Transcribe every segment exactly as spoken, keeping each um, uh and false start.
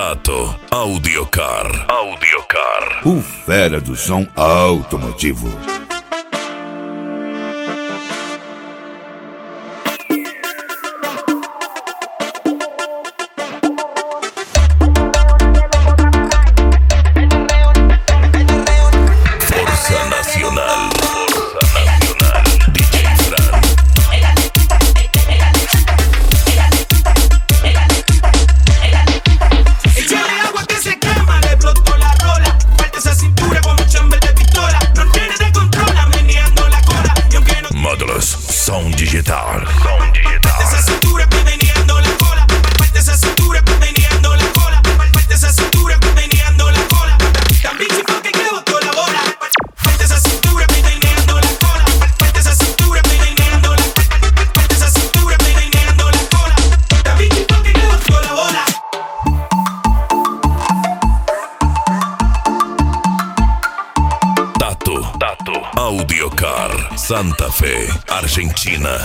Tato Audiocar. Audiocar. O fera do som automotivo. Forza Nacional. Forza Nacional. D J Fran. Échale agua que se quema, le explotó la rola. Falta esa cintura con un chamber de pistola. No tiene de controla, meneando la cola. Y aunque no Módulos Som Digital. Som Digital. falta esa cintura, meneando la cola. Falta esa cintura, meneando la cola. Falta esa cintura, meneando la cola. También chifó que que botó la bola. Falta esa cintura, meneando la cola. Falta esa cintura, meneando la cola. Falta esa cintura, meneando la cola. También chifó que que botó la bola. Tato. Tato Audiocar. Santa Fe, Argentina.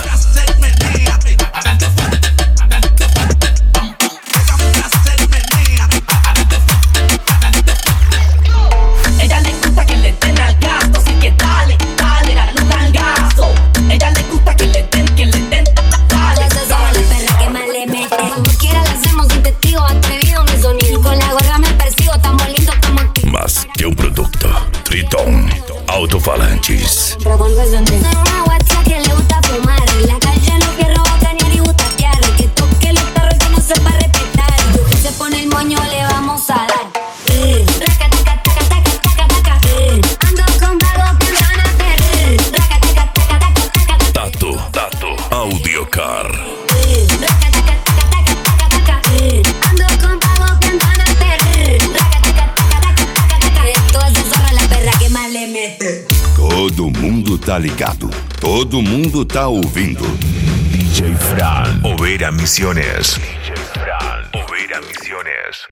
Ella le gusta que le den al gasto, así que dale, dale, dale un algazo. Ella le gusta que le den, que le den, dale, Esas son las perras que más le meten. Como quiera lo hacemos sin testigo, atrevido mi sonido. Con la gorra me persigo, estamos lindos como aquí. Más que un producto. Triton Autofalanges. Pero cuando es donde soy una guacha que le gusta fumar. En la calle no quiero bacanear y butatear. El que toque los tarros que no sepa respetar. Yo que se pone el moño le vamos a dar. Eh, raca, taca, taca, taca, taca, taca. Eh, ando con vagos que van a hacer. Raca, taca, taca, taca, taca, taca. Tato. Tato Audiocar. Eh, raca, taca, taca, taca, taca, taca. Eh, ando con vagos que van a hacer. Raca, taca, taca, taca, taca, taca. Todas esas son las perras que más le meten. Todo mundo tá ligado. Todo mundo tá ouvindo. D J Fran. Overa Misiones. D J Fran. Overa Misiones.